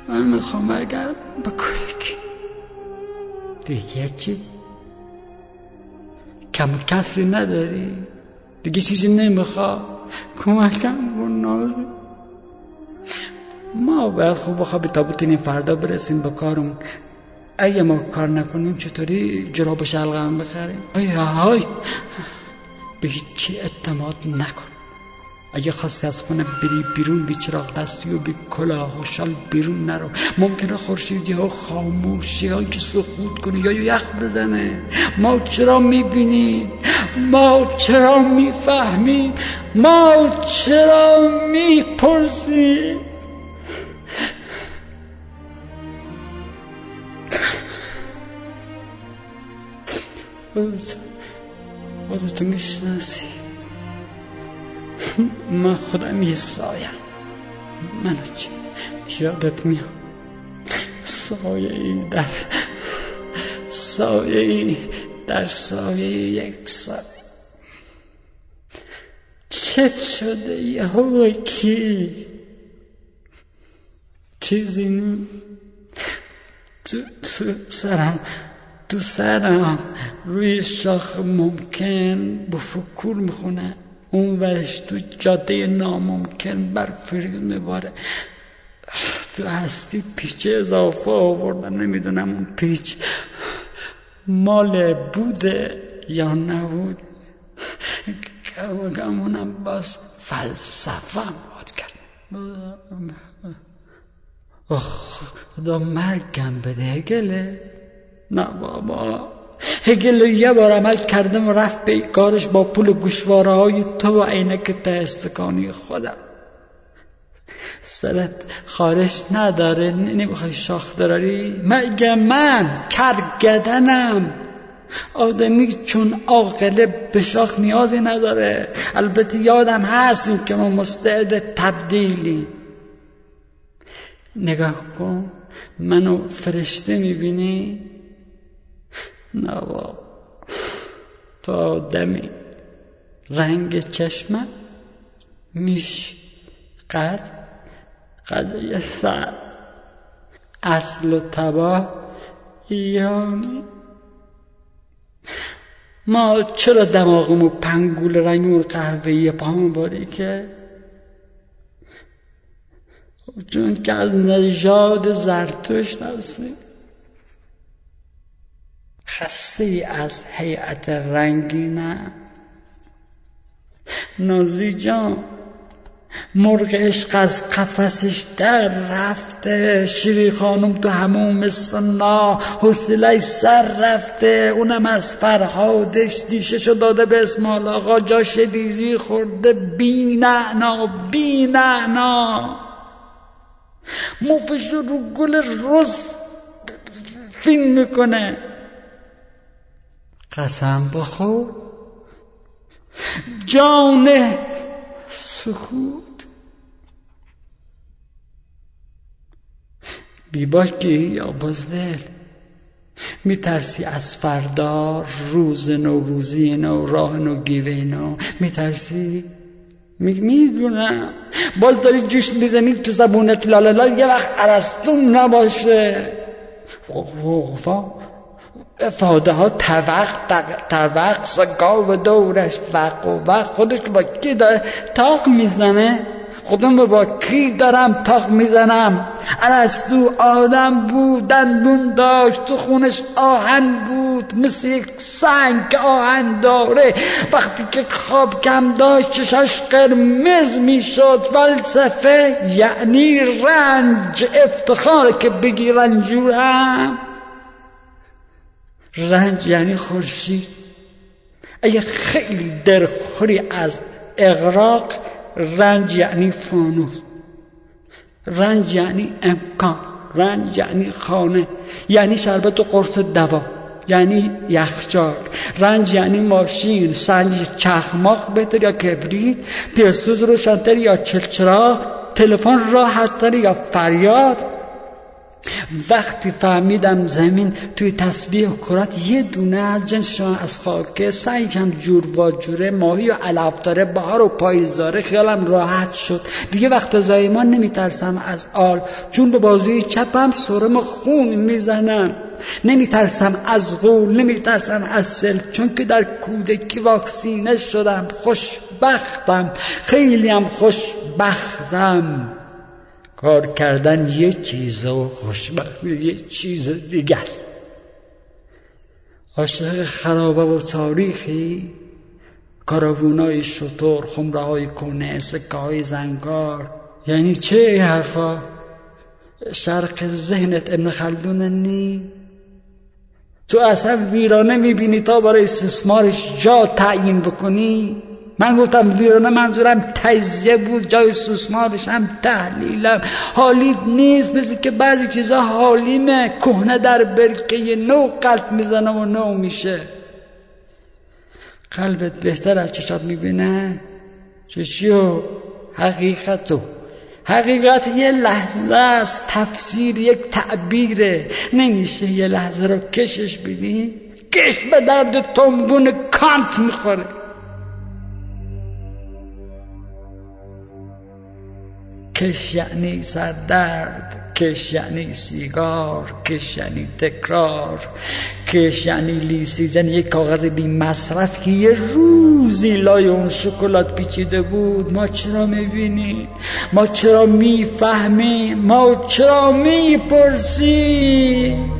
من میخوام برگردم به کودکی. دیگه چی؟ کم و کسری نداری؟ دیگه چیزی نمیخواد؟ کمکم کن نازی. ما باید خوب بخوابی تابوتین فردا برسیم به کارمون. اگه ما کار نکنیم چطوری جراب شلغم بخریم؟ های به هیچی اعتماد نکن. اگه خواستی از خونه بری بیرون بی چراغ دستی و بی کلاه و شال بیرون نرو. ممکنه خورشیدی ها خاموشی ها که سقوط کنه یا یخ بزنه. ما چرا میبینیم؟ ما چرا میفهمیم؟ ما چرا میپرسیم؟ خودتو میشناسی. من خودم یه سایم. منو چی یادت میاد؟ سایه‌ای در سایه یک سایه. چت شده یهو کی چیزی نی تو سرم روی شاخ ممکن بفکور میخونه. اون ورش تو جاده ناممکن برفریز میباره. تو هستی پیچ اضافه آوردن. نمیدونم اون پیچ مال بوده یا نبود. گمونم باز فلسفه ماد کرد. خدا مرگم بده. هگله؟ نه بابا، هگل یه بار عمل کردم و رفت به کارش با پول گوشواره های تو و عینک ته استکانی خودم. سرت خارش نداره؟ نمیخوای شاخ دراری؟ مگه من کرگدنم؟ آدمی چون عاقله به شاخ نیازی نداره. البته یادم هست که ما مستعد تبدیلیم. نگاه کن، منو فرشته میبینی؟ نه بابا، تو آدمی. رنگ چشمم میش قد یه سر. اصل و تبا یعنی ما چرا دماغمو پنگول رنگمون قهوه‌ای پامون باریکه؟ چون که از نژاد زرتشت هستیم. خسته ای از هیئت رنگینم. نازی جان، مرغ عشق از قفسش در رفته. شیری خانم تو هموم سنا حوصله سر رفته. اونم از فرهادش دیششو داده به اسماعیل آقا. جاش دیزی خورده بی نعنا. مفشو رو گل رز فین میکنه. قسم بخور جان سکوت. بیباکی یا بازدل، میترسی از فردا، روز نو، روزی نو، راه نو، گیوه نو؟ میترسی؟ میدونم باز داری جوش میزنی تو زبونت لالالا. یه وقت ارسطو نباشه. افاده ها توق سگاو دورش وق خودش با کی داره تاق میزنه؟ خودم با کی دارم تاق میزنم؟ ارسطو آدم بود، دندون داشت، تو خونش آهن بود، مثل یک سنگ که آهن داره. وقتی که خواب کم داشت چشاش قرمز میشد. فلسفه یعنی رنج. افتخاره که بگی رنجورم. رنج یعنی خورشید. اگه خیلی درخوری از اغراق، رنج یعنی فانوس. رنج یعنی امکان. رنج یعنی خانه، یعنی شربت و قرص دوا، یعنی یخچال. رنج یعنی ماشین. سنج چخماق بهتر یا کبریت؟ پیرسوز روشن‌تر یا چلچراغ؟ تلفن راحت‌تر یا فریاد؟ وقتی فهمیدم زمین توی تسبیح کرات یه دونه از جنسشان از خاکه، سعی کم جور با جوره، ماهی و علف داره، بهار و پاییز داره، خیالم راحت شد. دیگه وقت زایمان نمیترسم از آل، چون به بازوی چپم سرم خون میزنن. نمیترسم از غول، نمیترسم از سل، چون که در کودکی واکسینه شدم. خوشبختم، خیلیم خوشبختم. کار کردن یه چیزه و خوشبختی یه چیز دیگه است. عاشق خرابه و تاریخی، کاراوونای شتر، خمره های کنه، سکه های زنگار. یعنی چه این حرفا؟ شرق ذهنت ابن خلدون نی؟ تو اصلا ویرانه میبینی تا برای سوسمارش جا تعیین بکنی؟ من گفتم ویرانه منظورم تجزیه بود، جای سوسمارش هم تحلیلم. حالیت نیست، مثل که بعضی چیزا حالیمه، کهنه در برکه نو قلط میزنه و نو میشه. قلبت بهتر از چشات میبینه؟ چشیو؟ حقیقتو. حقیقت یه لحظه است، تفسیر یک تعبیره. نمیشه یه لحظه رو کشش بدی؟ کش به درد تنبون کانت میخوره. کش یعنی سردرد، کش یعنی سیگار، کش یعنی تکرار، کش یعنی لیسیزن یک کاغذ بی مصرف که یه روزی لای اون شکلات پیچیده بود. ما چرا میبینیم؟ ما چرا میفهمیم؟ ما چرا میپرسیم؟